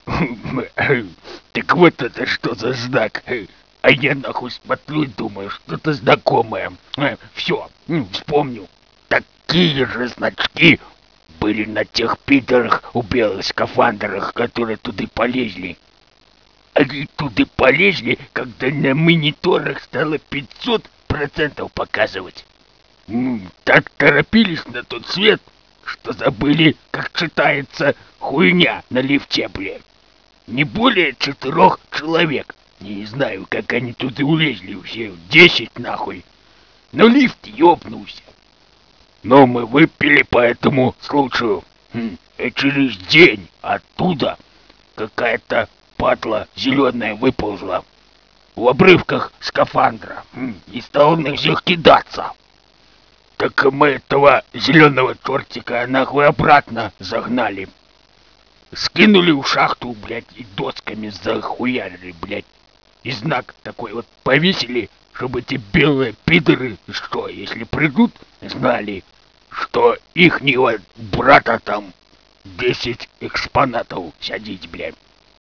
Так вот это что за знак? А я нахуй смотрю и думаю, что-то знакомое. Все, вспомнил. Такие же значки были на тех пидорах у белых скафандрах, которые туда полезли. Они туда полезли, когда на мониторах стало 500% показывать. Так торопились на тот свет, что забыли, как читается хуйня на лифте, блядь. Не более 4 человек. Не знаю, как они туда улезли все, 10 нахуй. Но лифт ёбнулся. Но мы выпили по этому случаю. И через день оттуда какая-то падла зеленая выползла в обрывках скафандра и стала на всех кидаться. Так мы этого зеленого чертика нахуй обратно загнали. Скинули в шахту, блядь, и досками захуярили, блядь. И знак такой вот повесили, чтобы эти белые пидоры, что, если придут, знали, что ихнего брата там 10 экспонатов сядить, блядь.